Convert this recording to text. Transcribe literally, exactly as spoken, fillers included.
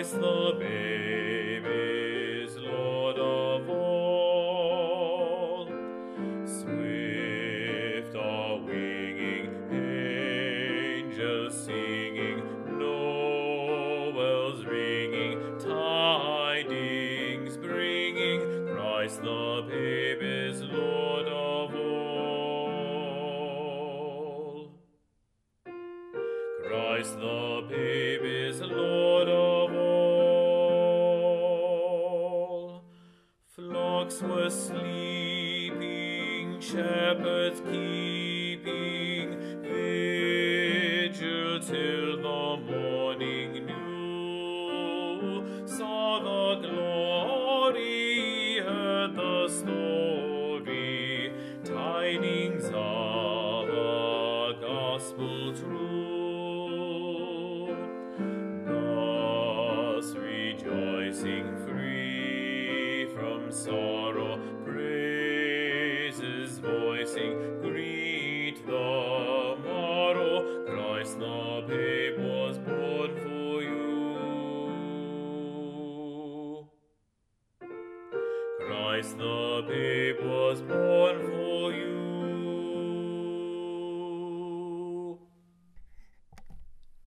Christ the babe is Lord of all. Swift are winging angels singing, Noel's ringing, tidings bringing, Christ the babe is Lord of all. Christ the babe is Lord of all. Flocks were sleeping, shepherds keeping vigil till the morning new. Saw the glory, heard the story, tidings of a gospel true. Thus rejoicing, free from sorrow, praises voicing, greet the morrow, Christ the babe was born for you. Christ the babe was born for